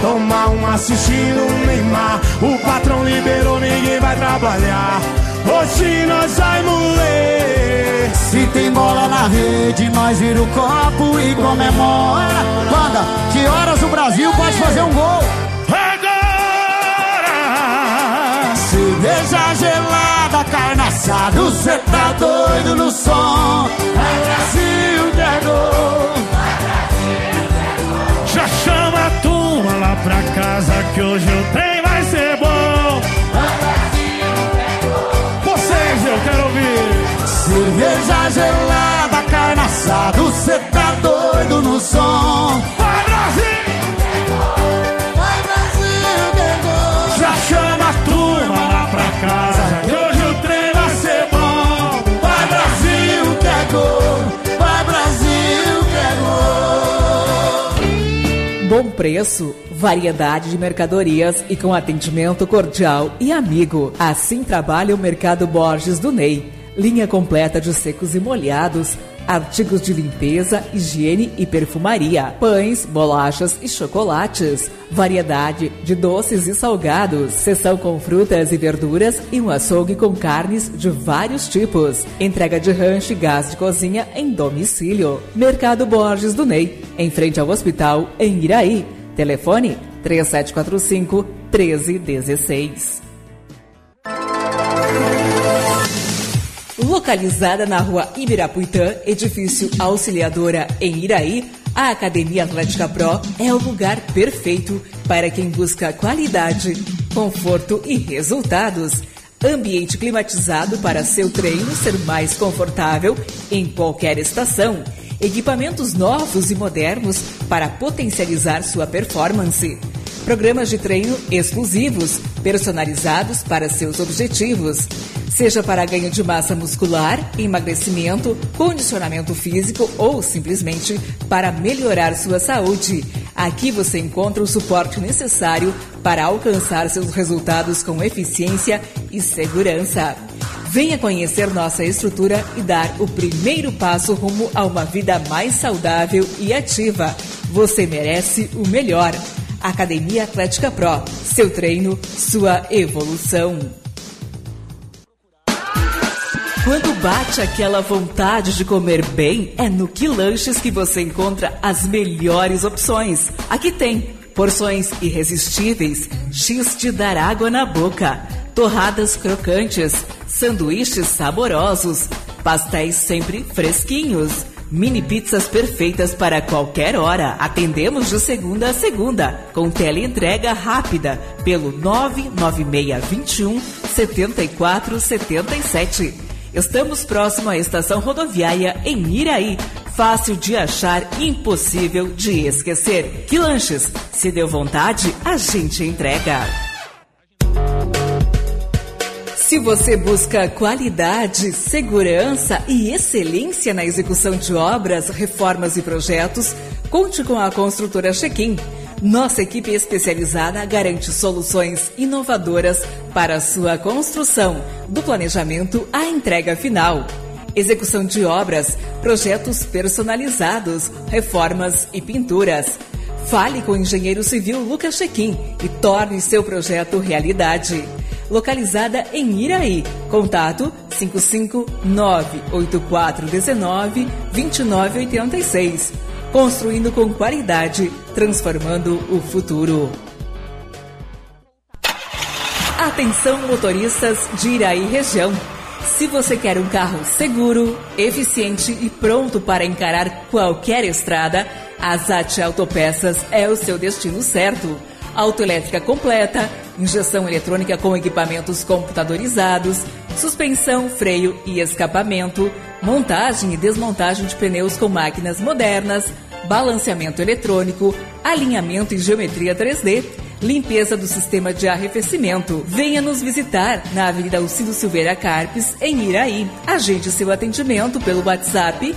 tomar uma assistindo o Neymar. O patrão liberou, ninguém vai trabalhar. Hoje nós vai moler. Se tem bola na rede, nós vira o copo e comemora. Banda, que horas o Brasil pode fazer um gol? Agora! Cerveja gelada, carne assada, cê tá doido no som. É Brasil que é gol. Já chama a turma lá pra casa que hoje o trem vai ser bom. Vocês eu quero ouvir. Cerveja gelada, carne assada, cê tá doido no som. Vai Brasil! Vai Brasil que é gol. Já chama a turma lá pra casa que hoje o trem vai ser bom. Vai Brasil que é gol. Vai Brasil que é gol. Bom preço, variedade de mercadorias e com atendimento cordial e amigo. Assim trabalha o Mercado Borges do Ney. Linha completa de secos e molhados, artigos de limpeza, higiene e perfumaria, pães, bolachas e chocolates, variedade de doces e salgados, seção com frutas e verduras e um açougue com carnes de vários tipos. Entrega de rancho e gás de cozinha em domicílio. Mercado Borges do Ney, em frente ao hospital em Iraí. Telefone 3745-1316. Localizada na rua Ibirapuitã, edifício Auxiliadora em Iraí, a Academia Atlética Pro é o lugar perfeito para quem busca qualidade, conforto e resultados. Ambiente climatizado para seu treino ser mais confortável em qualquer estação. Equipamentos novos e modernos para potencializar sua performance. Programas de treino exclusivos, personalizados para seus objetivos. Seja para ganho de massa muscular, emagrecimento, condicionamento físico ou simplesmente para melhorar sua saúde. Aqui você encontra o suporte necessário para alcançar seus resultados com eficiência e segurança. Venha conhecer nossa estrutura e dar o primeiro passo rumo a uma vida mais saudável e ativa. Você merece o melhor. Academia Atlética Pro. Seu treino, sua evolução. Quando bate aquela vontade de comer bem, é no Que Lanches que você encontra as melhores opções. Aqui tem porções irresistíveis, X de dar água na boca, torradas crocantes, sanduíches saborosos, pastéis sempre fresquinhos, mini pizzas perfeitas para qualquer hora. Atendemos de segunda a segunda, com teleentrega rápida pelo 99621 7477. Estamos próximo à estação rodoviária em Iraí. Fácil de achar, impossível de esquecer. Que Lanches, se deu vontade, a gente entrega. Se você busca qualidade, segurança e excelência na execução de obras, reformas e projetos, conte com a construtora Check-in. Nossa equipe especializada garante soluções inovadoras para a sua construção, do planejamento à entrega final. Execução de obras, projetos personalizados, reformas e pinturas. Fale com o engenheiro civil Lucas Check-in e torne seu projeto realidade. Localizada em Iraí. Contato 559-8419-2986. Construindo com qualidade, transformando o futuro. Atenção motoristas de Iraí região. Se você quer um carro seguro, eficiente e pronto para encarar qualquer estrada, a Zat Autopeças é o seu destino certo. Autoelétrica completa, injeção eletrônica com equipamentos computadorizados, suspensão, freio e escapamento, montagem e desmontagem de pneus com máquinas modernas, balanceamento eletrônico, alinhamento e geometria 3D, limpeza do sistema de arrefecimento. Venha nos visitar na Avenida Alcido Silveira Carpes, em Iraí. Agende seu atendimento pelo WhatsApp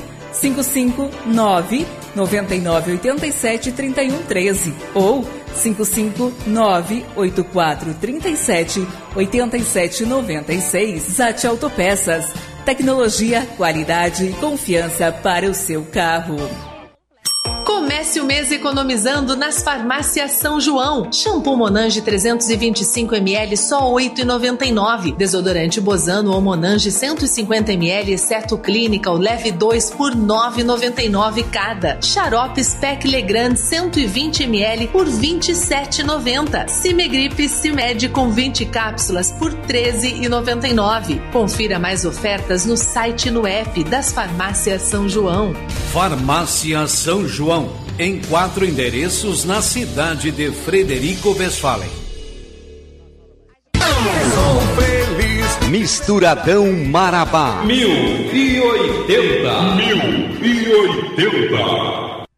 559-9987-3113 ou 559-8437-8796. Zat Autopeças. Tecnologia, qualidade e confiança para o seu carro. Comece Comece o mês economizando nas farmácias São João. Shampoo Monange 325 ml só R$ 8,99. Desodorante Bozano ou Monange 150 ml exceto Clinical leve 2 por R$ 9,99 cada. Xaropes Pec Legrand 120 ml por R$ 27,90. Cimegripe Cimed com 20 cápsulas por R$ 13,99. Confira mais ofertas no site e no app das farmácias São João. Farmácia São João, em 4 endereços na cidade de Frederico Westphalen. Sou feliz. Misturadão Marabá 1080.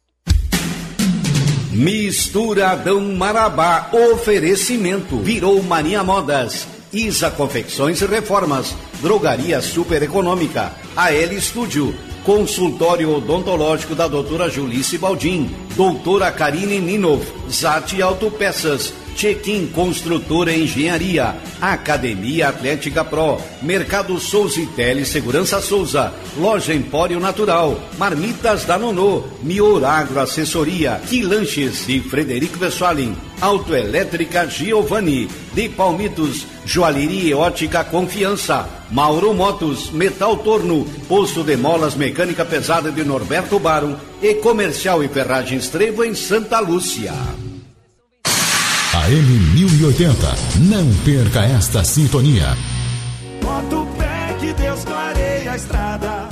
Misturadão Marabá, oferecimento. Virou Mania Modas, Isa Confecções e Reformas, Drogaria Super Econômica, AL Estúdio, Consultório Odontológico da doutora Julice Baldin, doutora Karine Ninov, Zati Autopeças, Check-in Construtora Engenharia, Academia Atlética Pro, Mercado Souza e Telesegurança Souza, Loja Empório Natural, Marmitas da Nonô, Mior Agro Assessoria, Quilanches de Frederico Westphalen, Autoelétrica Giovanni, de Palmitos, Joalheria e Ótica Confiança, Mauro Motos, Metal Torno, Posto de Molas Mecânica Pesada de Norberto Baron e Comercial e Ferragens Trevo em Santa Lúcia. AM 1080, não perca esta sintonia. Bota o pé que Deus clareia a estrada.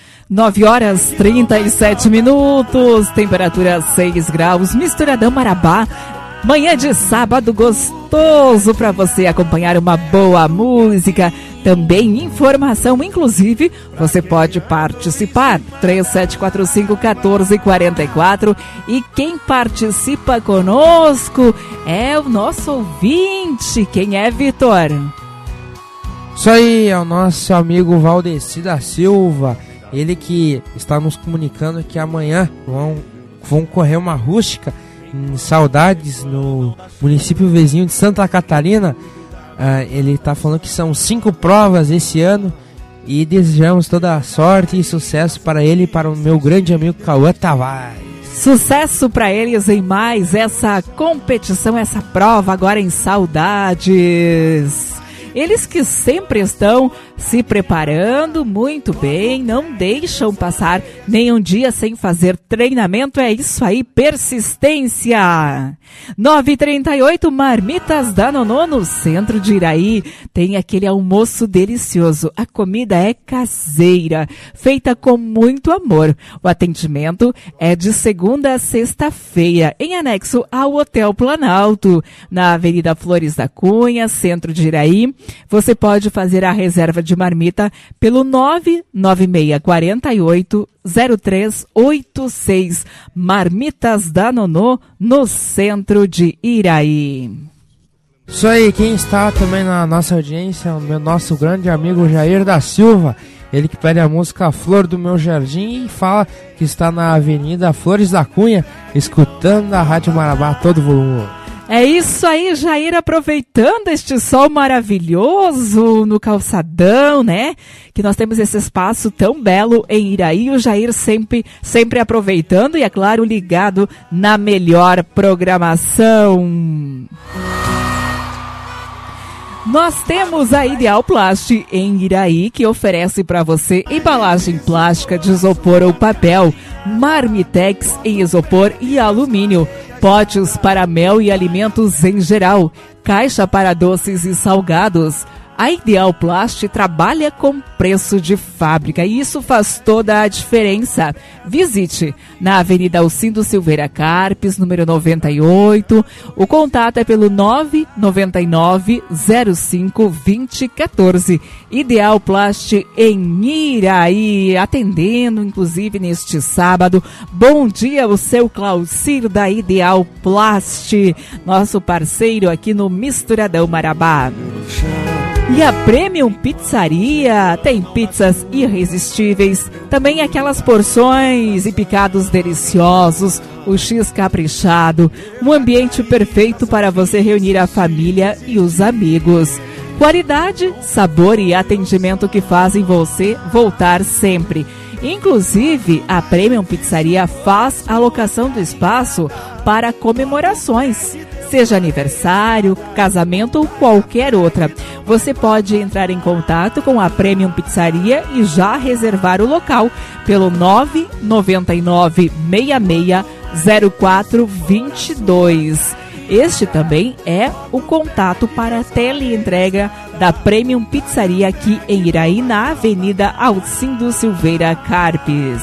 9h37, temperatura 6 graus, Misturadão Marabá. Manhã de sábado gostoso para você acompanhar uma boa música, também informação, inclusive você pode participar, 3745-1444, e quem participa conosco é o nosso ouvinte. Quem é, Vitor? Isso aí, é o nosso amigo Valdeci da Silva, ele que está nos comunicando que amanhã vão correr uma rústica em Saudades, no município vizinho de Santa Catarina. Ele está falando que são 5 provas esse ano e desejamos toda a sorte e sucesso para ele e para o meu grande amigo Cauã Tavares. Sucesso para eles em mais essa competição, essa prova agora em Saudades. Eles que sempre estão se preparando muito bem, não deixam passar nenhum dia sem fazer treinamento. É isso aí, persistência. 9h38, Marmitas da Nonô, no centro de Iraí. Tem aquele almoço delicioso. A comida é caseira, feita com muito amor. O atendimento é de segunda a sexta-feira, em anexo ao Hotel Planalto, na Avenida Flores da Cunha, centro de Iraí. Você pode fazer a reserva de marmita pelo 99648-0386. Marmitas da Nonô, no centro de Iraí. Isso aí, quem está também na nossa audiência é o nosso grande amigo Jair da Silva. Ele que pede a música Flor do Meu Jardim e fala que está na Avenida Flores da Cunha, escutando a Rádio Marabá a todo volume. É isso aí, Jair, aproveitando este sol maravilhoso no calçadão, né? Que nós temos esse espaço tão belo em Iraí, o Jair sempre aproveitando e, é claro, ligado na melhor programação. Nós temos a Ideal Plast em Iraí, que oferece para você embalagem plástica de isopor ou papel, marmitex em isopor e alumínio, potes para mel e alimentos em geral, caixa para doces e salgados. A Ideal Plast trabalha com preço de fábrica e isso faz toda a diferença. Visite na Avenida Alcindo Silveira Carpes, número 98. O contato é pelo 999-05-2014. Ideal Plast em Iraí, atendendo inclusive neste sábado. Bom dia, o seu Claucir da Ideal Plast, nosso parceiro aqui no Misturadão Marabá. E a Premium Pizzaria tem pizzas irresistíveis, também aquelas porções e picados deliciosos, o X caprichado, um ambiente perfeito para você reunir a família e os amigos. Qualidade, sabor e atendimento que fazem você voltar sempre. Inclusive, a Premium Pizzaria faz a alocação do espaço para comemorações, seja aniversário, casamento ou qualquer outra. Você pode entrar em contato com a Premium Pizzaria e já reservar o local pelo 999 66 0422. Este também é o contato para a teleentrega da Premium Pizzaria aqui em Iraí, na Avenida Alcindo Silveira Carpes.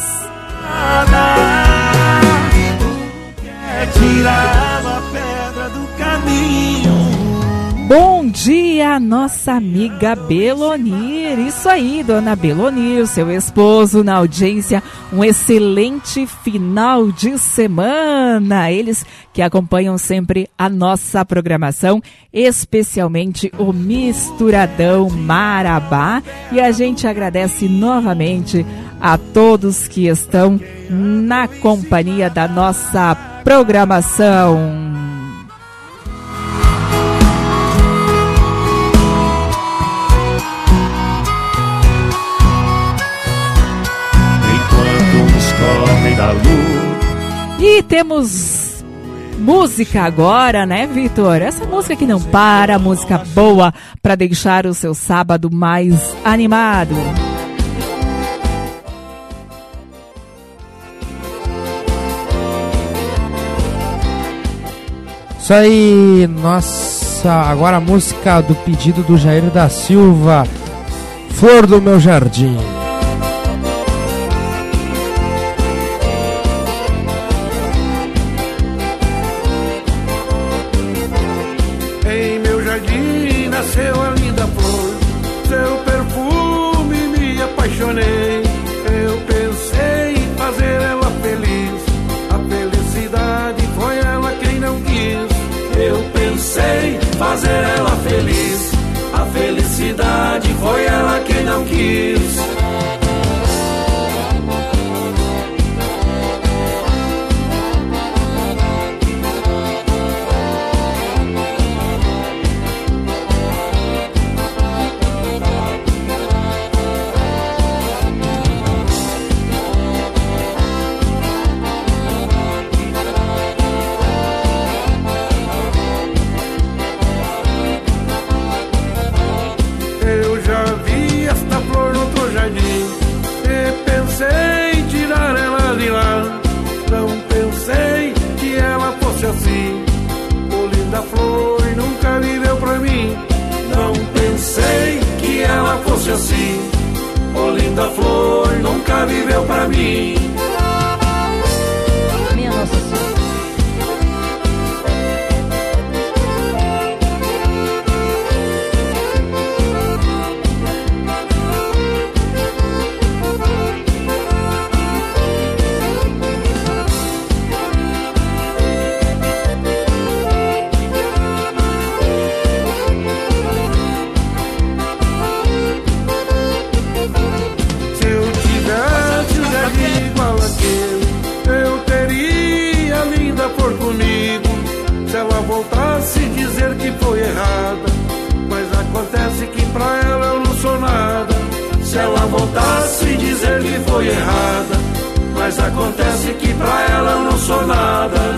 Bom dia, nossa amiga Belonir. Isso aí, dona Belonir, seu esposo na audiência. Um excelente final de semana. Eles que acompanham sempre a nossa programação, especialmente o Misturadão Marabá. E a gente agradece novamente a todos que estão na companhia da nossa programação. E temos música agora, né, Vitor? Essa música que não para, música boa para deixar o seu sábado mais animado. Isso aí, nossa, agora a música do pedido do Jair da Silva, Flor do Meu Jardim. Nasceu a linda flor, seu perfume me apaixonei. Eu pensei em fazer ela feliz, a felicidade foi ela quem não quis. Eu pensei em fazer ela feliz, a felicidade foi ela quem não quis. Assim, oh linda flor nunca viveu pra mim. Não pensei que ela fosse assim, oh linda flor nunca viveu pra mim. Minha Nossa Senhora. Voltasse dizer que foi errada, mas acontece que pra ela eu não sou nada. Se ela voltasse dizer que foi errada, mas acontece que pra ela eu não sou nada.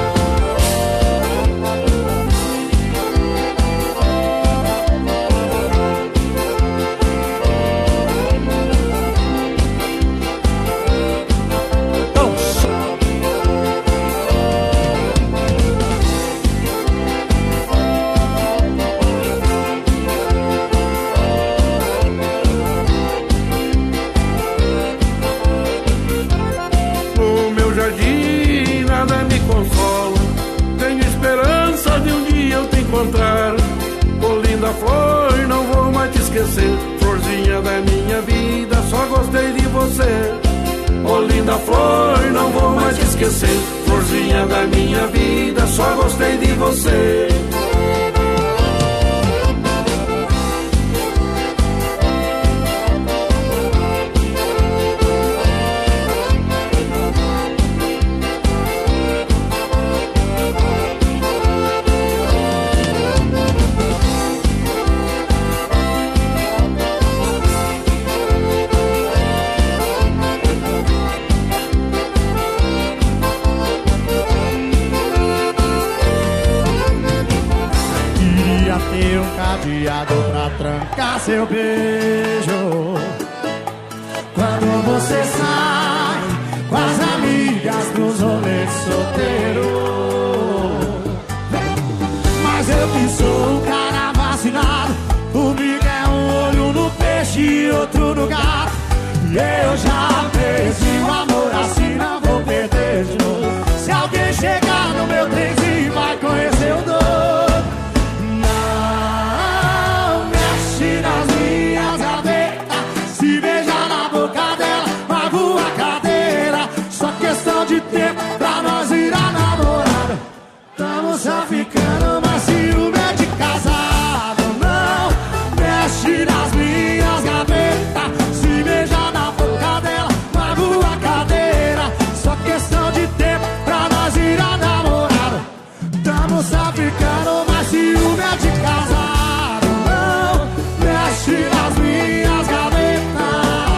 Oh linda flor, não vou mais te esquecer. Florzinha da minha vida, só gostei de você. Oh linda flor, não vou mais te esquecer. Florzinha da minha vida, só gostei de você. cadeado pra trancar seu beijo. Quando você sai com as amigas pros rolês solteiro. Mas eu que sou o cara vacinado, comigo é um olho no peixe e outro no gato. E eu já perdi o amor, assim não vou perder de novo. Se alguém chegar no meu trenzinho vai conhecer o doido. Não mexe nas minhas gavetas, se beijar na boca dela, magoa a cadeira. Só questão de tempo pra nós virar namorada. Tamo só ficando, mas ciúme é de casado. Não mexe nas minhas gavetas, se beijar na boca dela, magoa a cadeira. Só questão de tempo pra nós virar namorada. Tamo só ficando, mas ciúme é de casado. Não mexe nas minhas gavetas.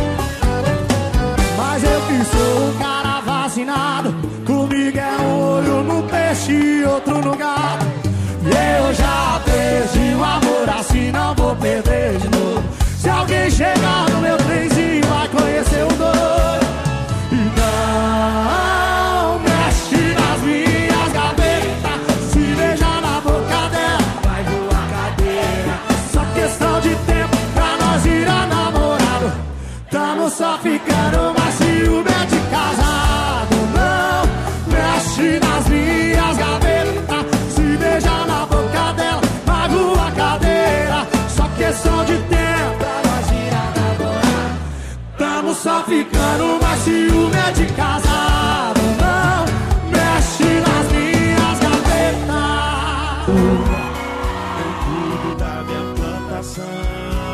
Mas eu que sou um cara vacinado, comigo é um olho no peixe e outro no gato. E eu já perdi o amor, assim não vou perder de novo. Se alguém chegar no meu trenzinho vai conhecer o doido. E não mexe nas minhas gavetas, se beijar na boca dela vai voar cadeira. Só questão de tempo pra nós virar namorado. Tamo só ficando, mas ciúme é de casado. Não mexe nas minhas gavetas, se beijar na boca dela magoa a cadeira. Só questão de tempo pra nós virar namorado. Tamo só ficando, mas ciúme é de casado. Não mexe nas minhas gavetas. Eu cuido da minha plantação.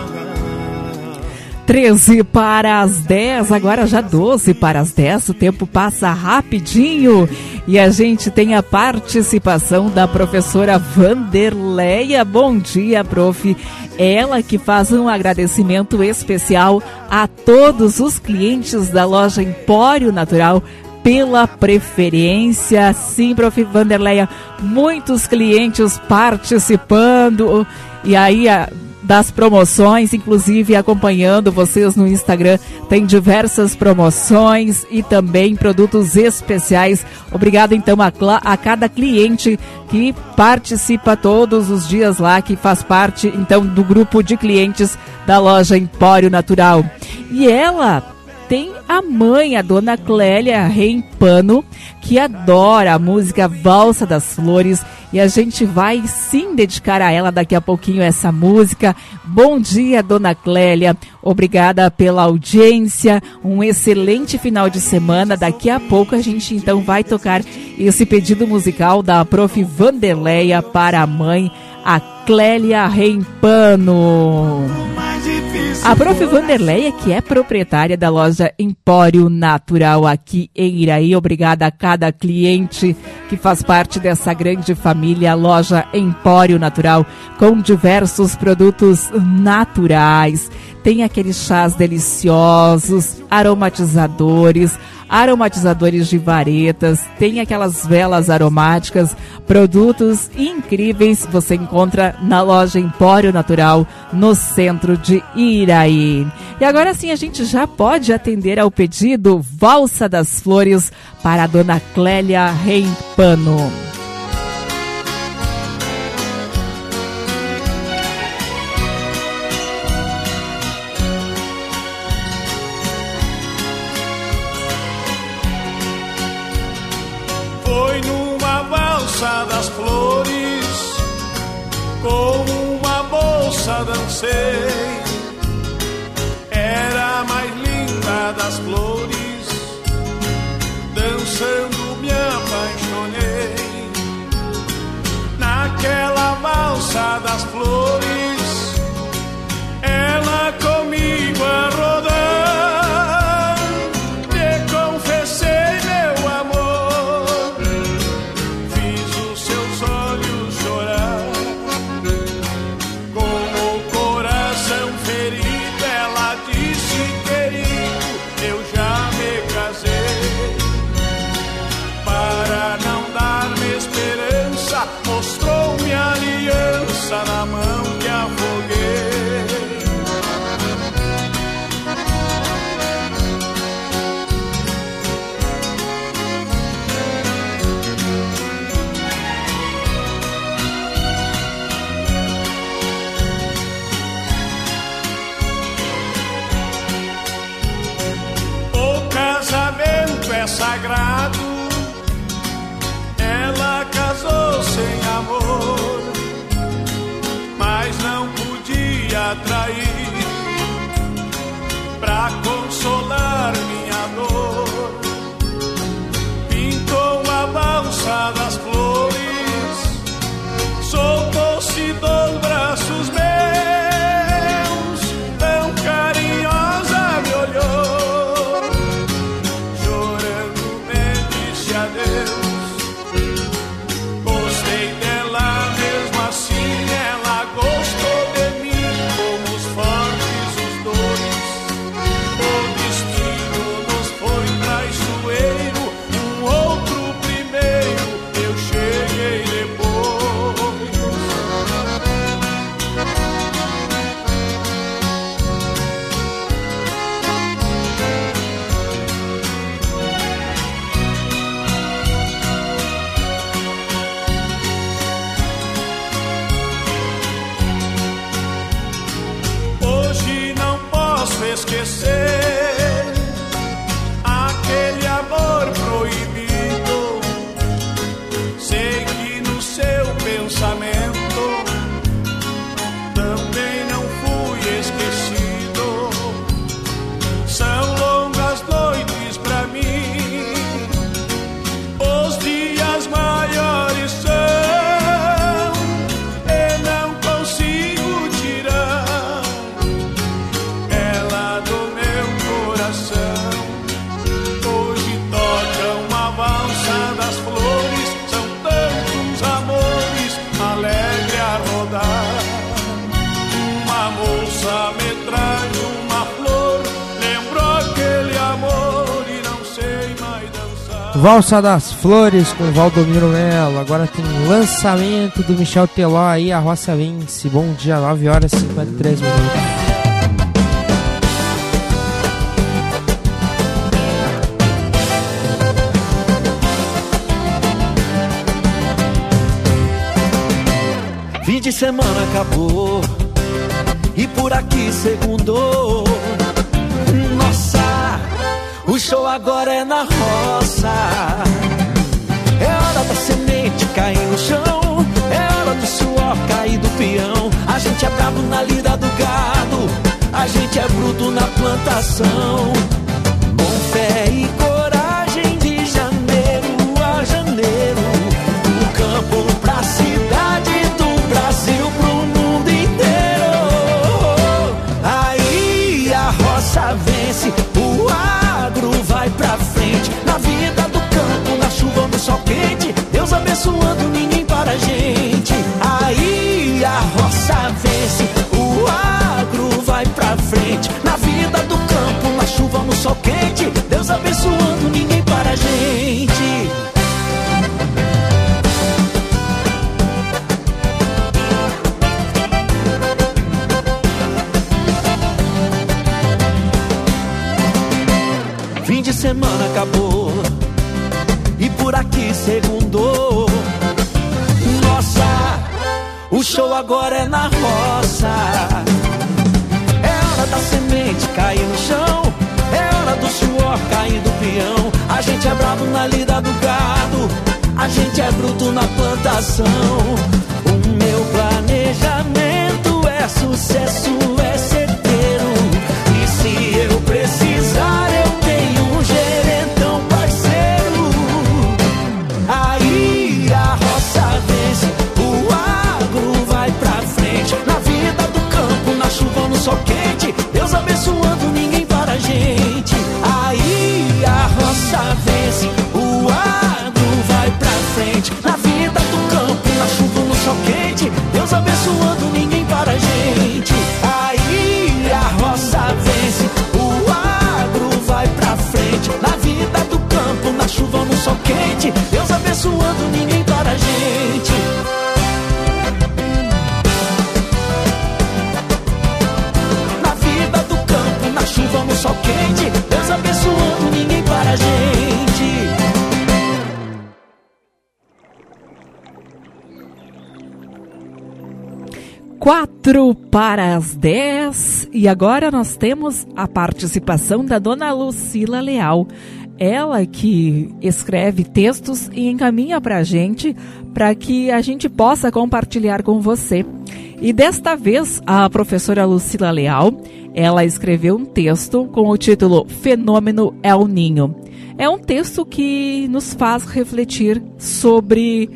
13 para as 10, agora já 12 para as 10, o tempo passa rapidinho e a gente tem a participação da professora Vanderleia. Bom dia, prof. Ela que faz um agradecimento especial a todos os clientes da loja Empório Natural pela preferência. Sim, prof. Vanderleia, muitos clientes participando e aí das promoções, inclusive acompanhando vocês no Instagram, tem diversas promoções e também produtos especiais. Obrigado então a cada cliente que participa todos os dias lá, que faz parte então do grupo de clientes da loja Empório Natural. E ela tem a mãe, a dona Clélia Reimpano, que adora a música Valsa das Flores, e a gente vai sim dedicar a ela daqui a pouquinho essa música. Bom dia, dona Clélia, obrigada pela audiência, um excelente final de semana. Daqui a pouco a gente então vai tocar esse pedido musical da prof. Vanderleia para a mãe, a Clélia Reimpano. A prof. Vanderleia, que é proprietária da loja Empório Natural aqui em Iraí. Obrigada a cada cliente que faz parte dessa grande família, a loja Empório Natural, com diversos produtos naturais. Tem aqueles chás deliciosos, aromatizadores de varetas, tem aquelas velas aromáticas, produtos incríveis você encontra na loja Empório Natural, no centro de Iraí. E agora sim a gente já pode atender ao pedido Valsa das Flores para a dona Clélia Reimpano. Das flores, com uma bolsa dancei, era a mais linda das flores, dançando me apaixonei, naquela valsa das flores, ela comigo a rodar, te confessei meu amor. Valsa das Flores com Valdomiro Melo. Agora tem lançamento do Michel Teló aí, A Roça Vence. Bom dia, 9h53. Fim de semana acabou e por aqui segundou. Nossa, o show agora é na roça. É hora da semente cair no chão, é hora do suor cair do peão. A gente é bravo na lida do gado, a gente é bruto na plantação. Com fé e coragem de janeiro a janeiro, do campo pra cidade, do Brasil pro mundo inteiro. Aí a roça vence, o agro vai pra frente. Na vida do campo, na chuva, no sol quente, Deus abençoando, ninguém para a gente. Aí a roça vence, o agro vai pra frente. Na vida do campo, na chuva, no sol quente, Deus abençoando, ninguém para a gente. Fim de semana acabou e por aqui segundou. Nossa, o show agora é na roça. É hora da semente cair no chão, é hora do suor cair do peão. A gente é bravo na lida do gado, a gente é bruto na plantação. O meu planejamento é sucesso, é certeiro. E se eu precisar, eu tenho um gerentão parceiro. Aí a roça vence, o agro vai pra frente. Na vida do campo, na chuva, no sol quente, Deus abençoando, ninguém para a gente. Aí a roça vence, o agro vai pra frente. Na vida do campo, na chuva, no sol quente, Deus abençoando, ninguém para a gente. Aí a roça vence, o agro vai pra frente. Na vida do campo, na chuva, no sol quente, Deus abençoando, ninguém para a gente. Na vida do campo, na chuva, no sol quente, Deus abençoando, ninguém para a gente. 9:04 e agora nós temos a participação da dona Lucila Leal. Ela que escreve textos e encaminha para que a gente possa compartilhar com você. E desta vez a professora Lucila Leal, ela escreveu um texto com o título Fenômeno El Niño. É um texto que nos faz refletir sobre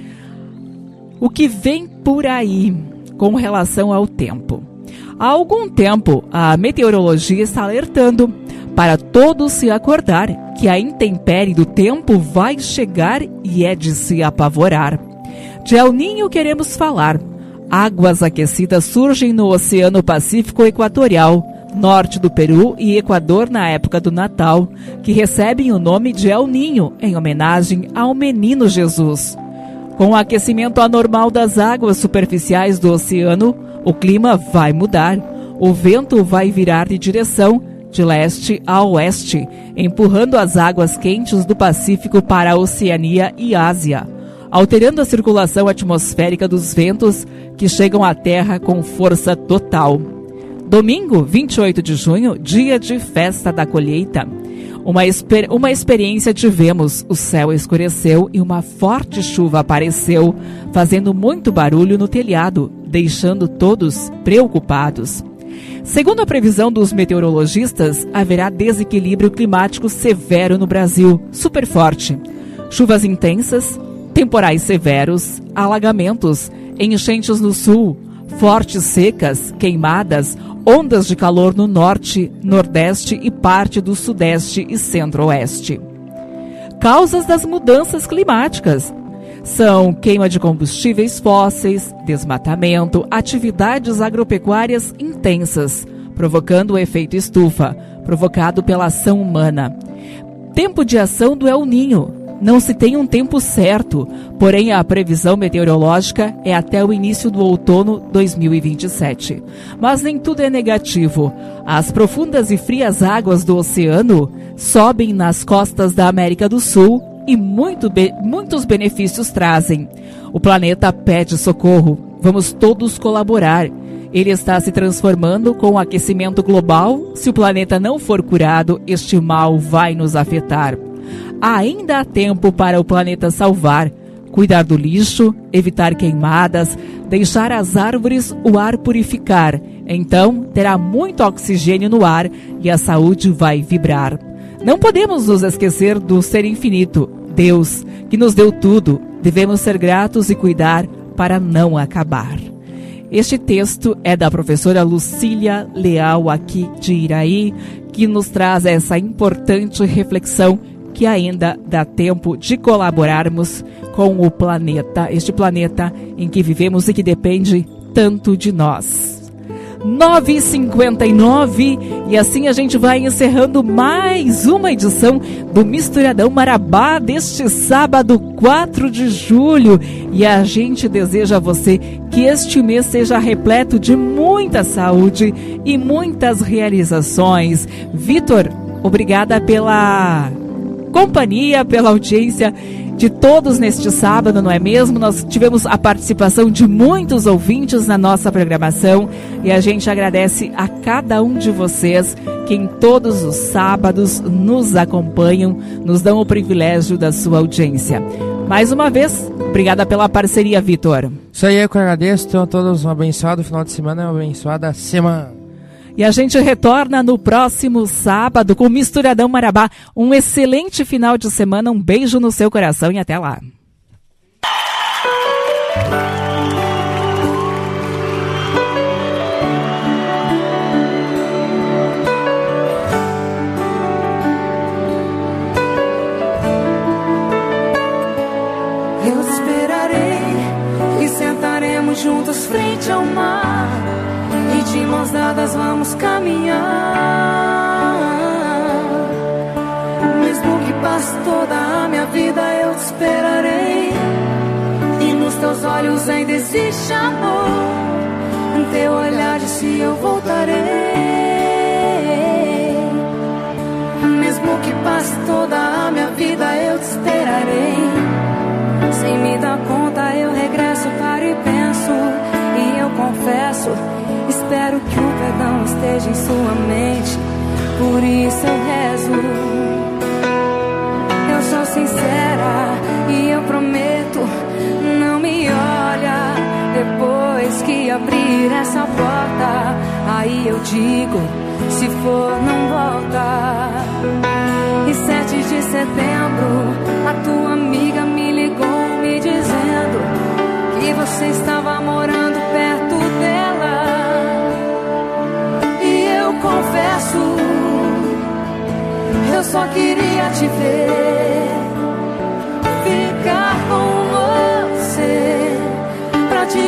o que vem por aí com relação ao tempo. Há algum tempo, a meteorologia está alertando para todos se acordar que a intempérie do tempo vai chegar e é de se apavorar. De El Niño queremos falar. Águas aquecidas surgem no Oceano Pacífico Equatorial, norte do Peru e Equador na época do Natal, que recebem o nome de El Niño em homenagem ao menino Jesus. Com o aquecimento anormal das águas superficiais do oceano, o clima vai mudar. O vento vai virar de direção de leste a oeste, empurrando as águas quentes do Pacífico para a Oceania e Ásia, alterando a circulação atmosférica dos ventos que chegam à Terra com força total. Domingo, 28 de junho, dia de festa da colheita. Uma experiência tivemos, o céu escureceu e uma forte chuva apareceu, fazendo muito barulho no telhado, deixando todos preocupados. Segundo a previsão dos meteorologistas, haverá desequilíbrio climático severo no Brasil, super forte. Chuvas intensas, temporais severos, alagamentos, enchentes no sul, fortes secas, queimadas, ondas de calor no norte, nordeste e parte do sudeste e centro-oeste. Causas das mudanças climáticas são queima de combustíveis fósseis, desmatamento, atividades agropecuárias intensas, provocando o efeito estufa, provocado pela ação humana. Tempo de ação do El Niño. Não se tem um tempo certo, porém a previsão meteorológica é até o início do outono 2027. Mas nem tudo é negativo. As profundas e frias águas do oceano sobem nas costas da América do Sul e muitos benefícios trazem. O planeta pede socorro. Vamos todos colaborar. Ele está se transformando com o aquecimento global. Se o planeta não for curado, este mal vai nos afetar. Ainda há tempo para o planeta salvar. Cuidar do lixo, evitar queimadas, deixar as árvores o ar purificar. Então, terá muito oxigênio no ar e a saúde vai vibrar. Não podemos nos esquecer do ser infinito, Deus, que nos deu tudo. Devemos ser gratos e cuidar para não acabar. Este texto é da professora Lucília Leal, aqui de Iraí, que nos traz essa importante reflexão que ainda dá tempo de colaborarmos com o planeta, este planeta em que vivemos e que depende tanto de nós. 9h59, e assim a gente vai encerrando mais uma edição do Misturadão Marabá deste sábado 4 de julho, e a gente deseja a você que este mês seja repleto de muita saúde e muitas realizações. Vitor, obrigada pela companhia, pela audiência de todos neste sábado, não é mesmo? Nós tivemos a participação de muitos ouvintes na nossa programação e a gente agradece a cada um de vocês que em todos os sábados nos acompanham, nos dão o privilégio da sua audiência. Mais uma vez, obrigada pela parceria, Vitor. Isso aí, eu que agradeço. Tenham todos um abençoado final de semana e uma abençoada semana. E a gente retorna no próximo sábado com o Misturadão Marabá. Um excelente final de semana, um beijo no seu coração e até lá. Eu te esperarei e sentaremos juntos frente ao mar. E de mãos dadas vamos caminhar. Mesmo que passe toda a minha vida, eu te esperarei. E nos teus olhos ainda existe amor. Em teu olhar disse eu voltarei. Mesmo que passe toda a minha vida, eu te esperarei. Sem me dar conta eu regresso, paro e penso. E eu confesso, espero que o perdão esteja em sua mente. Por isso eu rezo. Eu sou sincera e eu prometo, não me olha. Depois que abrir essa porta, aí eu digo, se for não volta. E 7 de setembro, a tua amiga me ligou me dizendo que você estava morando perto dela. E eu confesso, eu só queria te ver, ficar com você, pra te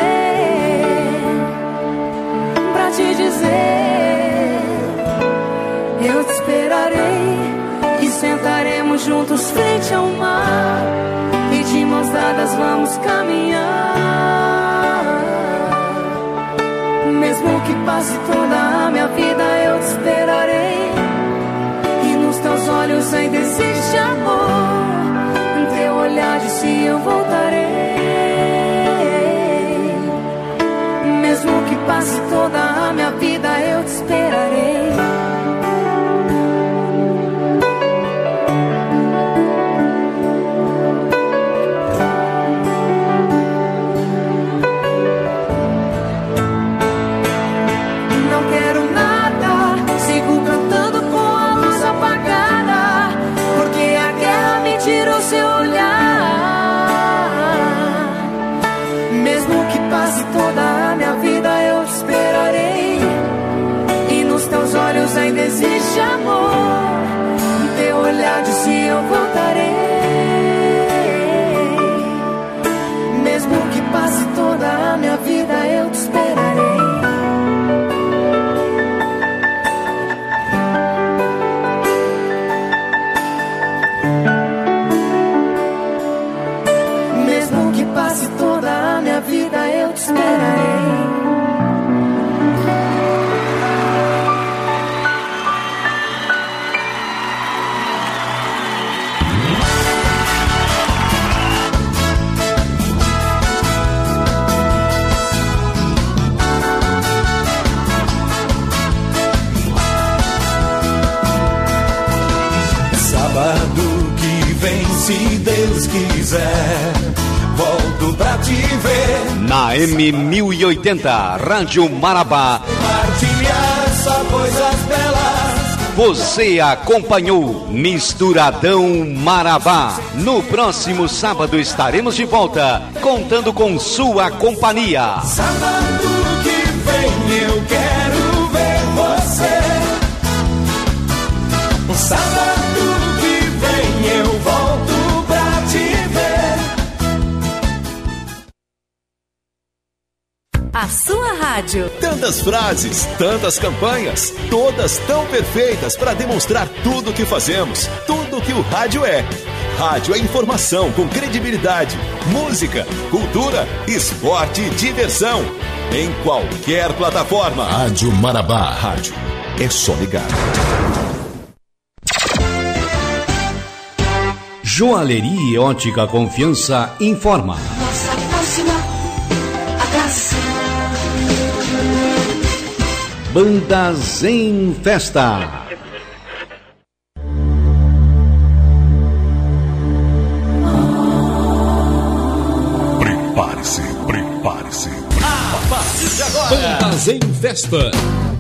dizer, eu te esperarei e sentaremos juntos frente ao mar. E de mãos dadas vamos caminhar. Mesmo que passe toda a minha vida, eu te esperarei. E nos teus olhos ainda existe amor. Em teu olhar disse eu voltarei. Mesmo que passe toda a minha vida, eu te esperarei. Ainda existe amor. Em teu olhar disse eu voltarei. Mesmo que passe toda a minha vida, eu te esperarei. eu te esperarei. Sábado que vem, se Deus quiser, volto pra te ver. Na M1080, Rádio Marabá. Partilhar só coisas belas. Você acompanhou Misturadão Marabá. No próximo sábado estaremos de volta, contando com sua companhia. Sábado que vem eu quero ver você. Sábado que vem eu volto pra te ver. A sua rádio. Tantas frases, tantas campanhas, todas tão perfeitas para demonstrar tudo o que fazemos, tudo o que o rádio é. Rádio é informação com credibilidade, música, cultura, esporte e diversão. Em qualquer plataforma. Rádio Marabá. Rádio é só ligar. Joalheria e Ótica Confiança informa. Nossa próxima atração. Bandas em Festa. Prepare-se, prepare-se. A partir de agora, Bandas em Festa.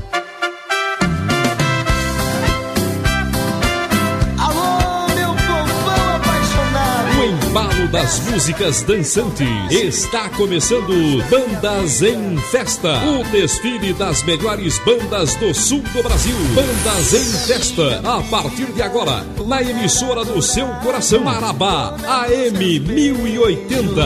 Embalo das músicas dançantes. Está começando Bandas em Festa, o desfile das melhores bandas do sul do Brasil. Bandas em Festa, a partir de agora, na emissora do seu coração, Marabá, AM 1080.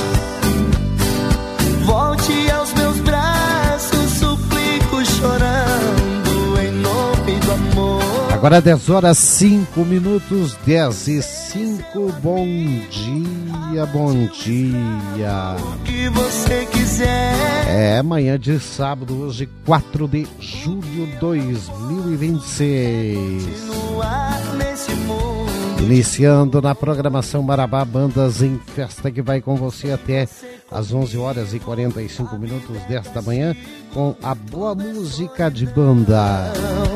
Volte aos meus braços, suplico chorando em nome do amor. Agora 10 horas 5 minutos, 10 e 5, bom dia, bom dia. O que você quiser. É manhã de sábado, hoje 4 de julho de 2026. Iniciando na programação Marabá, Bandas em Festa, que vai com você até às 11 horas e 45 minutos desta manhã, com a boa música de banda.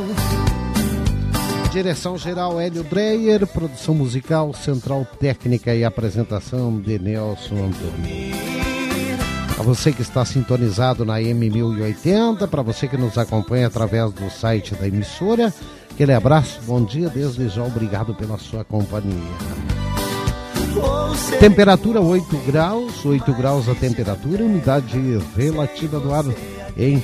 Direção geral Hélio Dreyer, produção musical, central técnica e apresentação de Nelson Antônio. Para você que está sintonizado na M1080, para você que nos acompanha através do site da emissora, aquele abraço, bom dia, desde já obrigado pela sua companhia. Temperatura 8 graus a temperatura, umidade relativa do ar em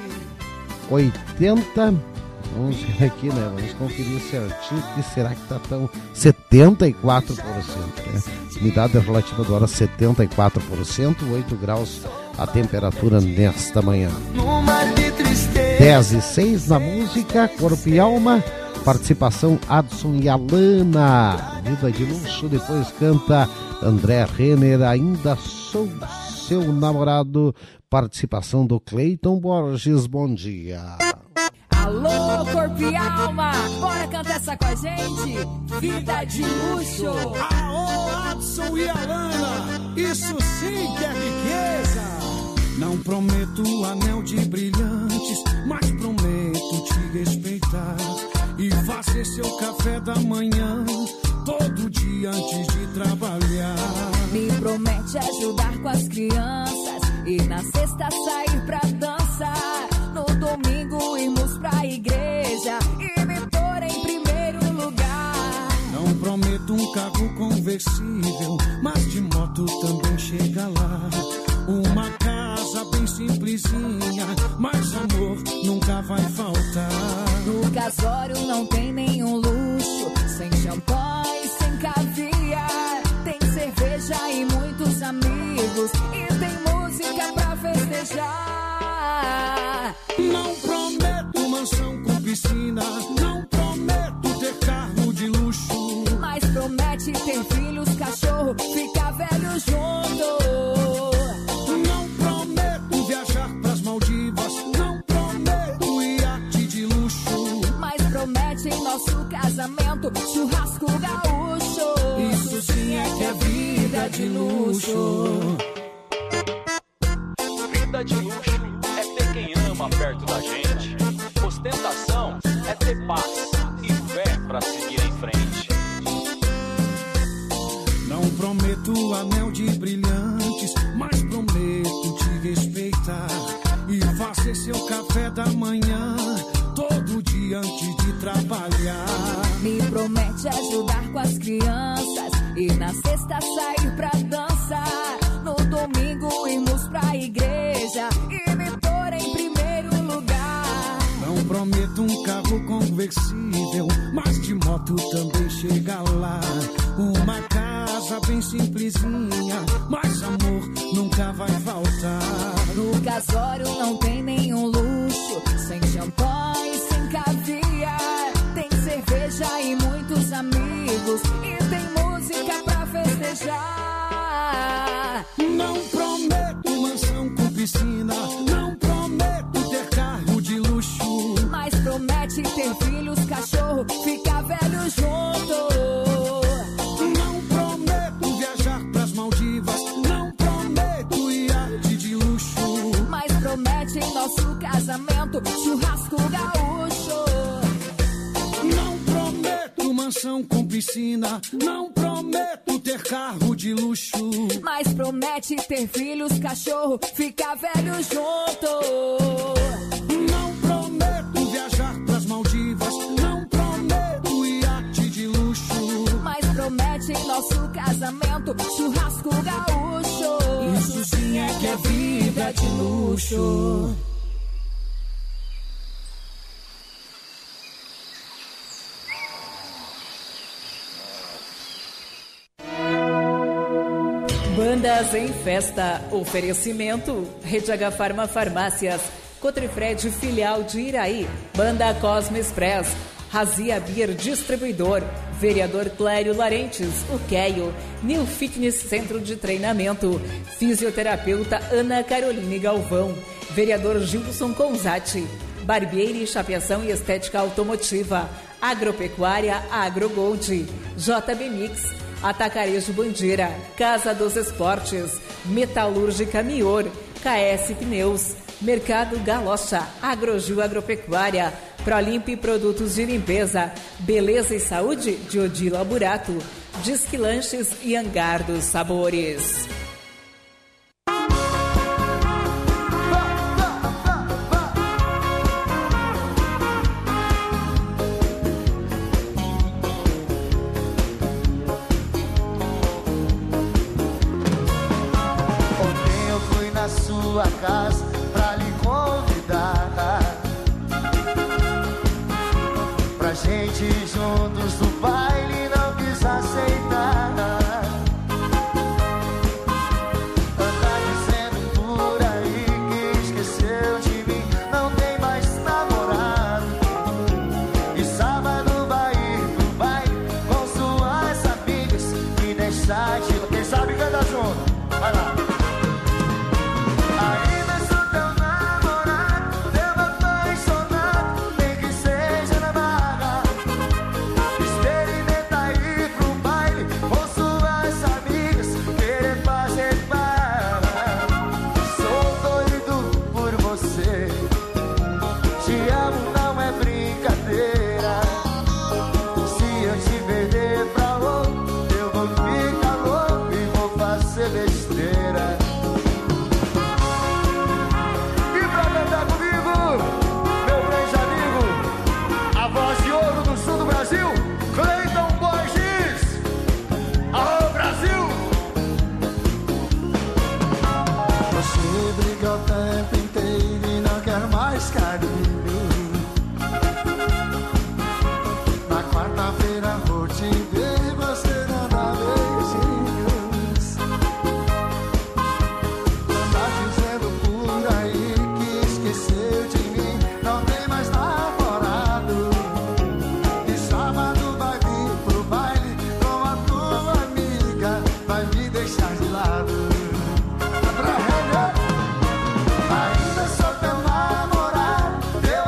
80%. Vamos ver aqui, né? Vamos conferir certinho. Que será que está tão... 74%, né? Umidade relativa do ar 74%, 8 graus a temperatura nesta manhã. 10 e 6 na música, Corpo e Alma. Participação Adson e Alana. Vida de Luxo. Depois canta André Renner, Ainda Sou Seu Namorado. Participação do Cleiton Borges. Bom dia. Alô, Corpo e Alma, bora cantar essa com a gente? Vida de Luxo. Alô, Adson e Alana, isso sim que é riqueza. Não prometo anel de brilhantes, mas prometo te respeitar e fazer seu café da manhã todo dia antes de trabalhar. Me promete ajudar com as crianças e na sexta sair pra dançar. No domingo irmos pra igreja e me pôr em primeiro lugar. Não prometo um carro conversível, mas de moto também chega lá. Uma casa bem simplesinha, mas amor nunca vai faltar. No casório não tem nenhum luxo, sem champanhe, sem caviar. Tem cerveja e muitos amigos e tem música pra festejar. Não prometo mansão com piscina, não prometo ter carro de luxo, mas promete ter filhos, cachorro, ficar velho junto. Não prometo luxo. Vida de luxo é ter quem ama perto da gente. Ostentação é ter paz e fé pra seguir em frente. Não prometo anel de brilhantes, mas prometo te respeitar e fazer seu café da manhã todo dia antes de trabalhar. Me promete ajudar com as crianças e na sexta sair pra dançar. No domingo irmos pra igreja e me pôr em primeiro lugar. Não prometo um carro conversível, mas de moto também chega lá. Uma casa bem simplesinha, mas amor nunca vai faltar. No casório não tem nenhum luxo, sem champanhe, sem caviar. Tem cerveja e muitos amigos, e tem música pra festejar. Não prometo mansão com piscina, não prometo ter carro de luxo, mas promete ter filhos, cachorro, ficar velho junto. Não prometo viajar pras Maldivas, não prometo iate de luxo, mas promete em nosso casamento churrasco gaúcho. Não prometo mansão com piscina, não prometo ter carro de luxo, mas promete ter filhos, cachorro, ficar velho junto. Não prometo viajar pras Maldivas, não prometo iate de luxo, mas promete em nosso casamento churrasco gaúcho. Isso sim é que é vida de luxo. Bandas em Festa. Oferecimento Rede H Farma Farmácias, Cotrifred filial de Iraí, Banda Cosmo Express, Razia Beer Distribuidor, Vereador Clério Larentes, o Queio, New Fitness Centro de Treinamento, Fisioterapeuta Ana Caroline Galvão, Vereador Gilson Conzati, Barbeiro e Chapeação e Estética Automotiva, Agropecuária AgroGold, JB Mix, Atacarejo Bandeira, Casa dos Esportes, Metalúrgica Mior, KS Pneus, Mercado Galocha, Agrogil Agropecuária, Prolimpe Produtos de Limpeza, Beleza e Saúde de Odila Burato, Disque Lanches e Hangar dos Sabores. Sua casa pra lhe convidar pra gente ir juntos no baile, não quis aceitar. Anda dizendo por aí que esqueceu de mim, não tem mais namorado, e sábado vai ir pro baile com suas amigas e deixar de... Quem sabe canta junto, vai lá. Ainda sou teu namorado, teu apaixonado, nem que seja na barra. Experimenta ir pro baile com suas amigas, querer fazer barra. Sou doido por você, te amo, não é brincadeira. Se eu te perder pra outro, eu vou ficar louco e vou fazer besteira. Meu grande amigo, a voz de ouro do sul do Brasil, Cleiton Borges. Alô, Brasil! Você briga o tempo inteiro e não quer mais carinho. Na quarta-feira vou te ver, você não dá beijinhos. Tá dizendo por aí que esqueceu de mim, não tem mais namorado, e sábado vai vir pro baile com a tua amiga, vai me deixar de lado. Ainda sou teu namorado, teu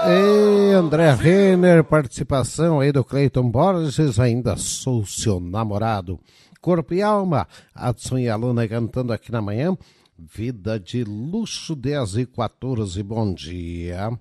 E André Renner, participação aí do Cleiton Borges, ainda sou seu namorado. Corpo e Alma, Adson e Aluna cantando aqui na manhã. Vida de Luxo, 10h14, bom dia.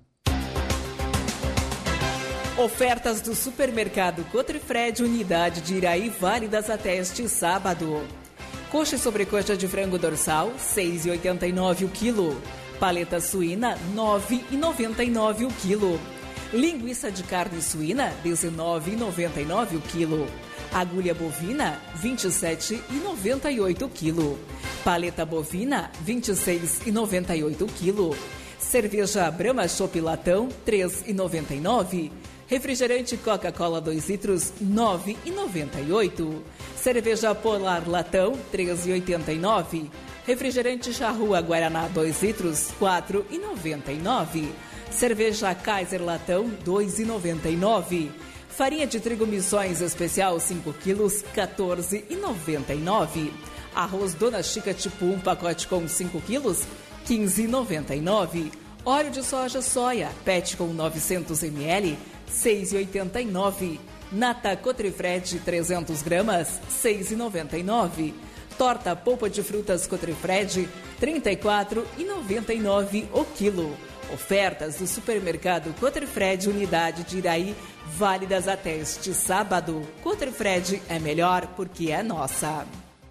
Ofertas do supermercado Cotrifred, unidade de Iraí, válidas até este sábado. Coxa e sobrecoxa de frango dorsal, R$ 6,89 o quilo. Paleta suína, R$ 9,99 o quilo. Linguiça de carne suína, R$ 19,99 o quilo. Agulha bovina, R$ 27,98 o quilo. Paleta bovina, R$ 26,98 o quilo. Cerveja Brahma Chopp Latão, R$ 3,99. Refrigerante Coca-Cola 2 litros, R$ 9,98. Cerveja Polar Latão, R$ 3,89. Refrigerante Charrua Guaraná 2 litros, R$ 4,99. Cerveja Kaiser Latão, R$ 2,99. Farinha de trigo Missões Especial 5 quilos, R$ 14,99. Arroz Dona Chica tipo 1 pacote com 5 quilos, R$ 15,99. Óleo de soja soia, PET com 900 ml, R$ 6,89. Nata Cotrifred 300 gramas, R$ 6,99. Torta polpa de frutas Cotrifred, R$ 34,99 o quilo. Ofertas do supermercado Cotrifred, unidade de Iraí, válidas até este sábado. Cotrifred é melhor porque é nossa.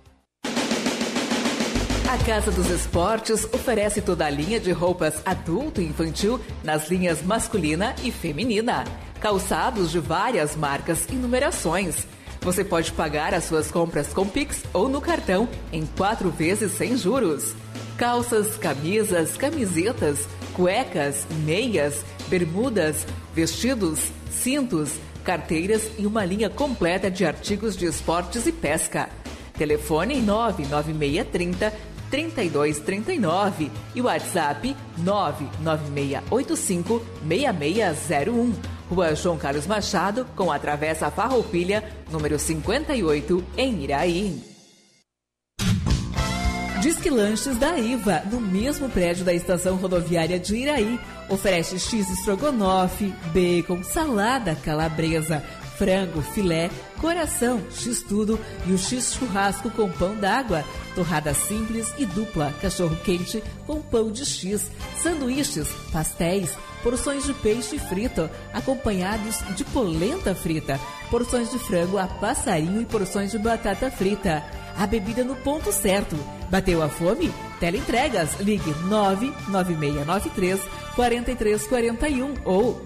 A Casa dos Esportes oferece toda a linha de roupas adulto e infantil nas linhas masculina e feminina. Calçados de várias marcas e numerações. Você pode pagar as suas compras com Pix ou no cartão em 4 vezes sem juros. Calças, camisas, camisetas, cuecas, meias, bermudas, vestidos, cintos, carteiras e uma linha completa de artigos de esportes e pesca. Telefone 99630-3239 e WhatsApp 99685-6601. Rua João Carlos Machado, com a Travessa Farroupilha, número 58, em Iraí. Disque Lanches da Iva, no mesmo prédio da estação rodoviária de Iraí. Oferece X estrogonofe, bacon, salada calabresa, frango, filé, coração, X-tudo e o X-churrasco com pão d'água, torrada simples e dupla, cachorro-quente com pão de X, sanduíches, pastéis, porções de peixe frito, acompanhados de polenta frita, porções de frango a passarinho e porções de batata frita. A bebida no ponto certo. Bateu a fome? Teleentregas. Ligue 99693-4341 ou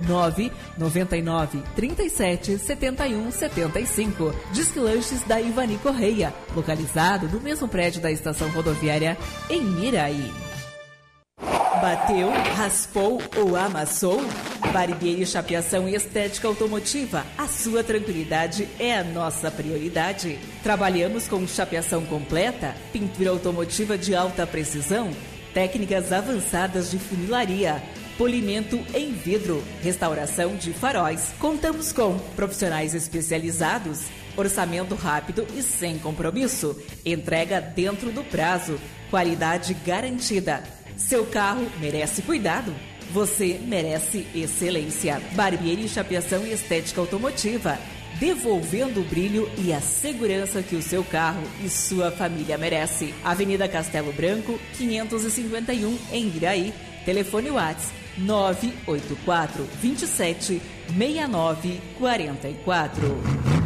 999-37-7175. Disque Lanches da Ivani Correia, localizado no mesmo prédio da estação rodoviária em Iraí. Bateu, raspou ou amassou? Barbearia, chapeação e estética automotiva. A sua tranquilidade é a nossa prioridade. Trabalhamos com chapeação completa, pintura automotiva de alta precisão, técnicas avançadas de funilaria, polimento em vidro, restauração de faróis. Contamos com profissionais especializados, orçamento rápido e sem compromisso, entrega dentro do prazo, qualidade garantida. Seu carro merece cuidado. Você merece excelência. Barbearia, chapeação e estética automotiva. Devolvendo o brilho e a segurança que o seu carro e sua família merece. Avenida Castelo Branco, 551, em Iraí. Telefone WhatsApp 984 27 69 44.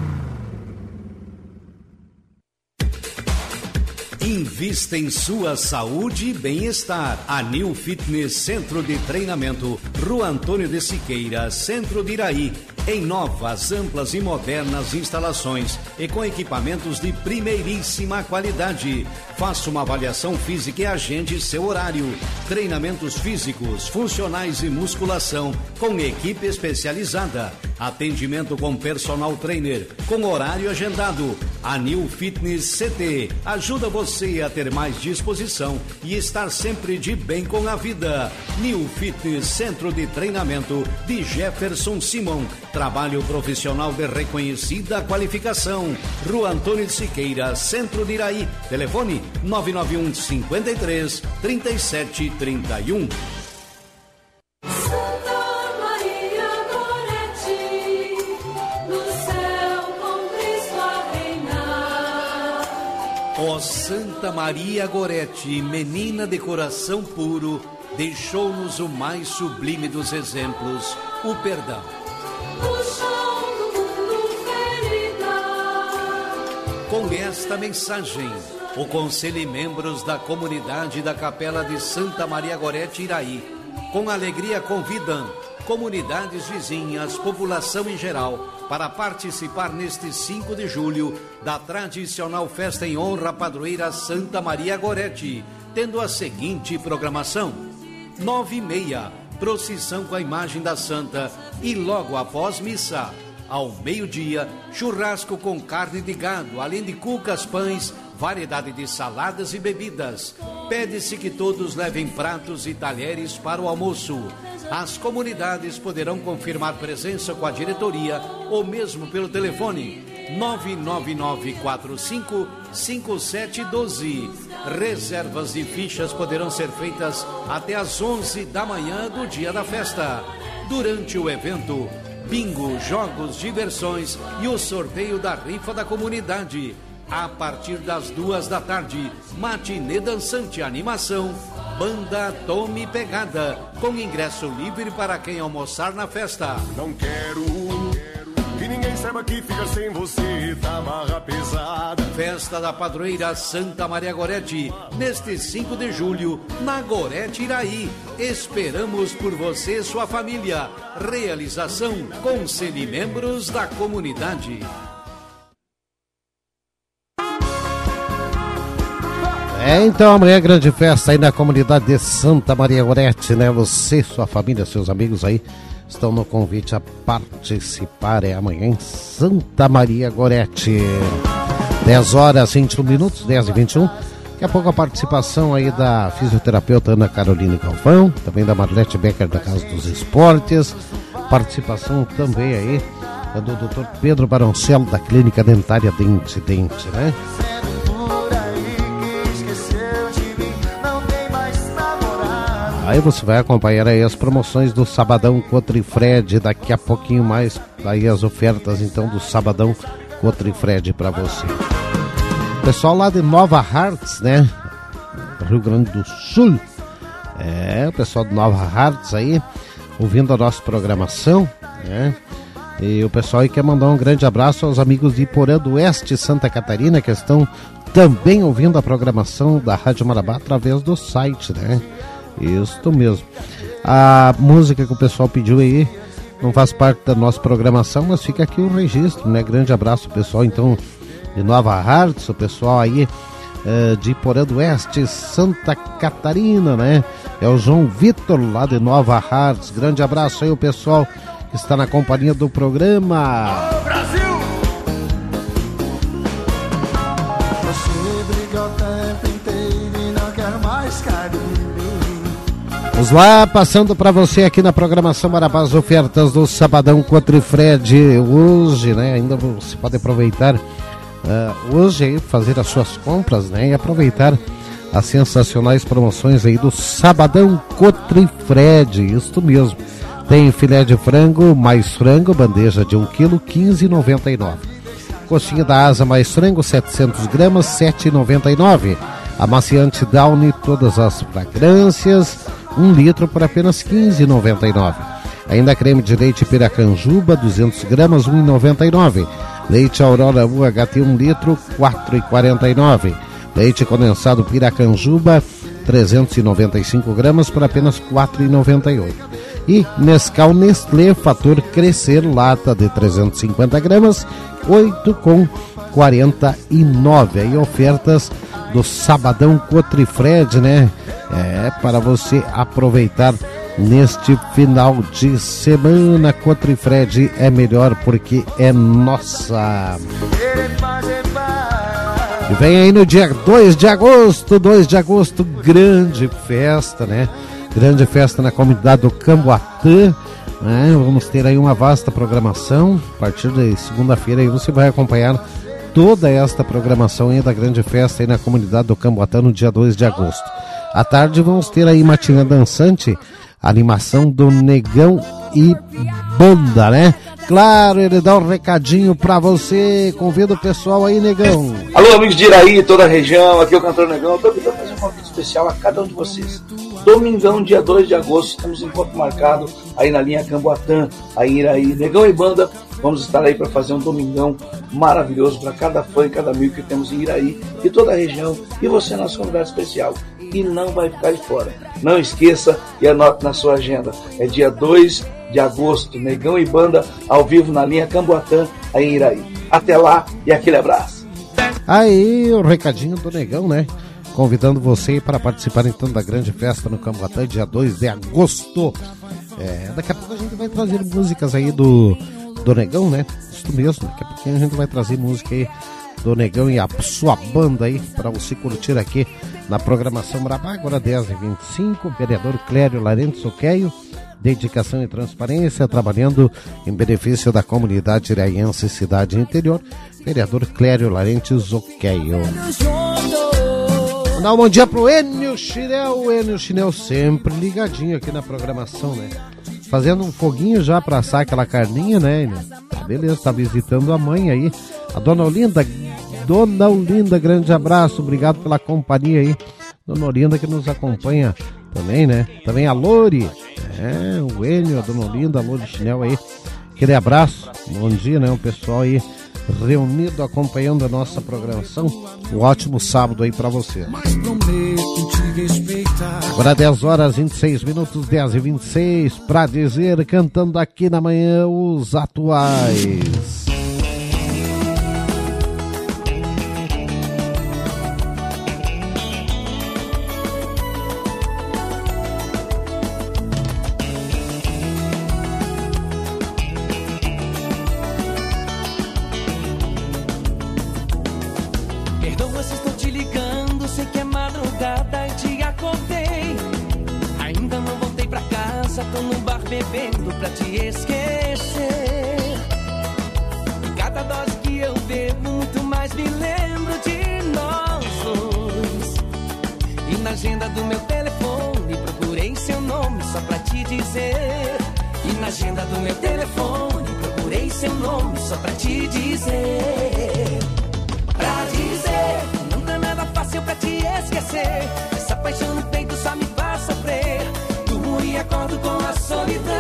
Invista em sua saúde e bem-estar. A New Fitness Centro de Treinamento, Rua Antônio de Siqueira, Centro de Iraí. Em novas, amplas e modernas instalações e com equipamentos de primeiríssima qualidade. Faça uma avaliação física e agende seu horário. Treinamentos físicos, funcionais e musculação com equipe especializada. Atendimento com personal trainer, com horário agendado. A New Fitness CT ajuda você a ter mais disposição e estar sempre de bem com a vida. New Fitness Centro de Treinamento de Jefferson Simon. Trabalho profissional de reconhecida qualificação. Rua Antônio de Siqueira, Centro de Iraí. Telefone 991 53 37 31. Santa Maria. Santa Maria Gorete, menina de coração puro, deixou-nos o mais sublime dos exemplos, o perdão. Com esta mensagem, o Conselho e membros da comunidade da Capela de Santa Maria Gorete Iraí, com alegria convidam comunidades vizinhas, população em geral, para participar neste 5 de julho da tradicional festa em honra à padroeira Santa Maria Gorete, tendo a seguinte programação: 9h30, procissão com a imagem da Santa e logo após missa. Ao meio-dia, churrasco com carne de gado, além de cucas, pães, variedade de saladas e bebidas. Pede-se que todos levem pratos e talheres para o almoço. As comunidades poderão confirmar presença com a diretoria ou mesmo pelo telefone 999455712. Reservas e fichas poderão ser feitas até às 11 da manhã do dia da festa. Durante o evento, bingo, jogos, diversões e o sorteio da rifa da comunidade. A partir das 2 da tarde, matinê dançante, animação, banda Tome Pegada, com ingresso livre para quem almoçar na festa. Não quero que ninguém saiba que fica sem você, tá barra pesada. Festa da padroeira Santa Maria Gorete, neste 5 de julho, na Gorete Iraí. Esperamos por você e sua família. Realização, Conselho e membros da comunidade. Então amanhã é grande festa aí na comunidade de Santa Maria Gorete, né? Você, sua família, seus amigos aí estão no convite a participar. É amanhã em Santa Maria Gorete. 10h21, 10h21. Daqui a pouco a participação aí da fisioterapeuta Ana Carolina Galvão, também da Marlete Becker da Casa dos Esportes. Participação também aí do Dr. Pedro Baroncelo da Clínica Dentária Dente, né? Aí você vai acompanhar aí as promoções do Sabadão Cotrifred, daqui a pouquinho mais, aí as ofertas então do Sabadão Cotrifred para você. Pessoal lá de Nova Hartz, né, Rio Grande do Sul, o pessoal de Nova Hartz aí, ouvindo a nossa programação, né, e o pessoal aí quer mandar um grande abraço aos amigos de Porã do Oeste, Santa Catarina, que estão também ouvindo a programação da Rádio Marabá através do site, né. Isso mesmo. A música que o pessoal pediu aí não faz parte da nossa programação, mas fica aqui o registro, né? Grande abraço, pessoal, então, de Nova Hartz, o pessoal aí de Porã do Oeste, Santa Catarina, né? É o João Vitor, lá de Nova Hartz. Grande abraço aí, o pessoal que está na companhia do programa. Ô, Brasil! Você briga o tempo inteiro e não quer mais carinho. Vamos lá, passando para você aqui na programação Marabá, as ofertas do Sabadão Cotrifred. Hoje, né, ainda você pode aproveitar hoje aí, fazer as suas compras, né, e aproveitar as sensacionais promoções aí do Sabadão Cotrifred, isso mesmo. Tem filé de frango, mais frango, bandeja de 1 kg, 15,99. Coxinha da asa mais frango, 700 gramas, 7,99. Amaciante Downy, todas as fragrâncias, 1 litro por apenas 15,99. Ainda creme de leite Piracanjuba, 200 gramas, 1,99. Leite Aurora UHT, 1 litro, 4,49. Leite condensado Piracanjuba, 395 gramas, por apenas 4,98. E Nescau Nestlé Fator Crescer, lata de 350 gramas, 8,49. Aí ofertas do Sabadão Cotrifred, né? Para você aproveitar neste final de semana. Cotrifred é melhor porque é nossa. E vem aí no dia 2 de agosto, grande festa, né? Grande festa na comunidade do Camboatã, né? Vamos ter aí uma vasta programação. A partir de segunda-feira aí você vai acompanhar toda esta programação aí da grande festa aí na comunidade do Camboatã no dia 2 de agosto. À tarde vamos ter aí matinê dançante, animação do Negão e banda, né? Claro, ele dá um recadinho pra você. Convida o pessoal aí, Negão. Alô, Alô, amigos de Iraí, toda a região, aqui é o cantor Negão. Eu tô querendo fazer um convite especial a cada um de vocês. Domingão, dia 2 de agosto, temos encontro marcado aí na linha Camboatã, aí em Iraí. Negão e banda, vamos estar aí para fazer um domingão maravilhoso para cada fã e cada amigo que temos em Iraí e toda a região. E você é nosso convidado especial e não vai ficar de fora. Não esqueça e anote na sua agenda. É dia 2 de agosto, Negão e banda ao vivo na linha Camboatã, aí em Iraí. Até lá e aquele abraço. Aí o recadinho do Negão, né? Convidando você para participar então da grande festa no Camboatã, dia 2 de agosto. Daqui a pouco a gente vai trazer músicas aí do Negão, né? Isso mesmo, daqui a pouquinho a gente vai trazer música aí do Negão e a sua banda aí para você curtir aqui na programação Marabá. Agora 10h25, vereador Clério Larentes Oqueio, dedicação e transparência, trabalhando em benefício da comunidade iraiense e cidade interior, vereador Clério Larentes Oqueio. Mandar um bom dia pro Enio Chinel. O Enio Chinel sempre ligadinho aqui na programação, né? Fazendo um foguinho já pra assar aquela carninha, né, Enio? Beleza, tá visitando a mãe aí, a Dona Olinda. Dona Olinda, grande abraço, obrigado pela companhia aí. Dona Olinda que nos acompanha também, né? Também a Lori, o Enio, a Dona Olinda, a Lori Chinel aí. Aquele abraço, bom dia, né? O pessoal aí reunido acompanhando a nossa programação. Um ótimo sábado aí pra você. Agora 10h26, 10h26, pra dizer, cantando aqui na manhã os atuais. Tô no bar bebendo pra te esquecer. E cada dose que eu bebo, muito mais me lembro de nós dois. E na agenda do meu telefone procurei seu nome só pra te dizer. E na agenda do meu telefone procurei seu nome só pra te dizer. Pra dizer, não tá nada fácil pra te esquecer. Essa paixão no peito só me faz sofrer. E acordo com a solidão.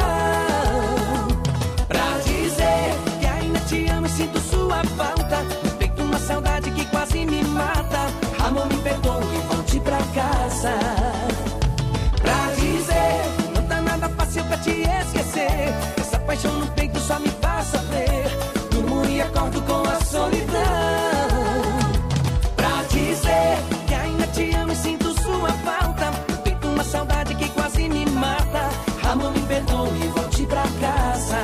Pra dizer que ainda te amo e sinto sua falta. No peito uma saudade que quase me mata. Amor, me perdoe e volte pra casa. Pra dizer não tá nada fácil pra te esquecer. Essa paixão no peito só me faz sofrer. Durmo e acordo com a solidão. Pra dizer que ainda te amo e sinto sua falta. No peito uma saudade que quase me mata. Amor, me perdoe e volte pra casa.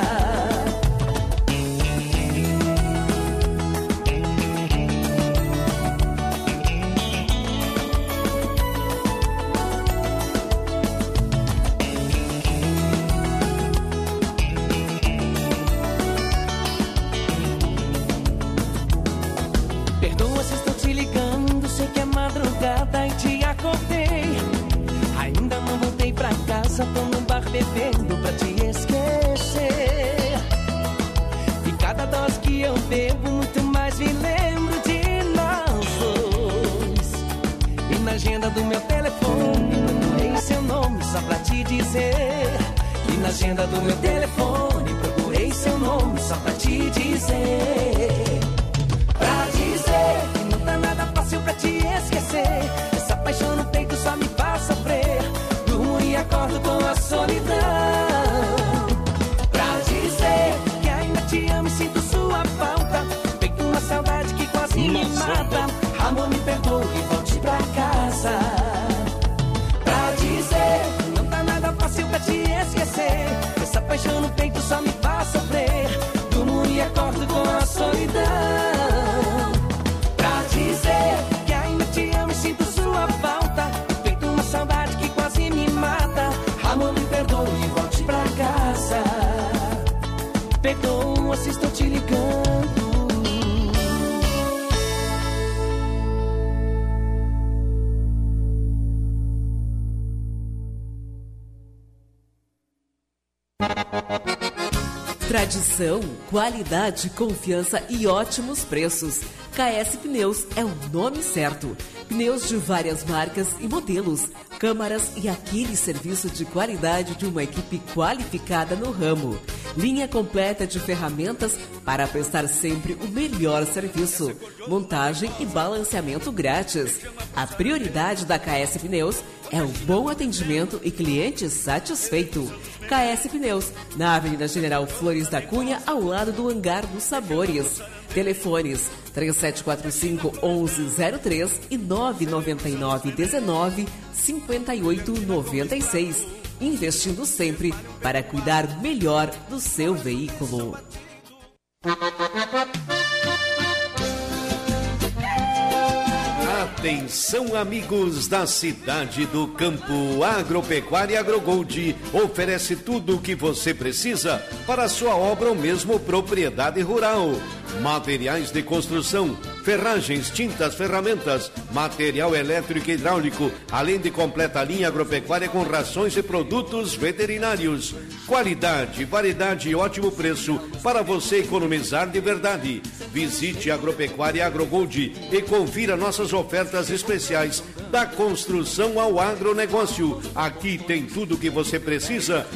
Perdoa se estou te ligando, sei que é madrugada e te acordei. Ainda não voltei pra casa, tô no bar bebendo pra te esquecer. E cada dose que eu bebo, muito mais me lembro de nós dois. E na agenda do meu telefone procurei seu nome só pra te dizer. E na agenda do meu telefone procurei seu nome só pra te dizer. Pra dizer que não tá nada fácil pra te esquecer. Essa paixão no peito só me faz sofrer. E acordo com a solidão. Pra dizer que ainda te amo e sinto sua falta. Feito uma saudade que quase me mata. Amor, me perdoe e volte pra casa. Pra dizer não tá nada fácil pra te esquecer. Essa paixão no peito só me faz sofrer. Durmo e acordo com a solidão. Pra dizer que ainda te amo e sinto sua falta. Feito uma saudade que quase me mata. Amor, me perdoe e volte pra casa. Perdoa se estou te ligando. Tradição, qualidade, confiança e ótimos preços. KS Pneus é o nome certo. Pneus de várias marcas e modelos, câmaras e aquele serviço de qualidade de uma equipe qualificada no ramo. Linha completa de ferramentas para prestar sempre o melhor serviço. Montagem e balanceamento grátis. A prioridade da KS Pneus é o bom atendimento e cliente satisfeito. KS Pneus, na Avenida General Flores da Cunha, ao lado do Hangar dos Sabores. Telefones 3745-1103 e 999-19-5896. Investindo sempre para cuidar melhor do seu veículo. Atenção, amigos da cidade do campo. Agropecuária AgroGold oferece tudo o que você precisa para a sua obra ou mesmo propriedade rural. Materiais de construção, ferragens, tintas, ferramentas, material elétrico e hidráulico, além de completa linha agropecuária com rações e produtos veterinários. Qualidade, variedade e ótimo preço para você economizar de verdade. Visite a Agropecuária AgroGold e confira nossas ofertas especiais da construção ao agronegócio. Aqui tem tudo o que você precisa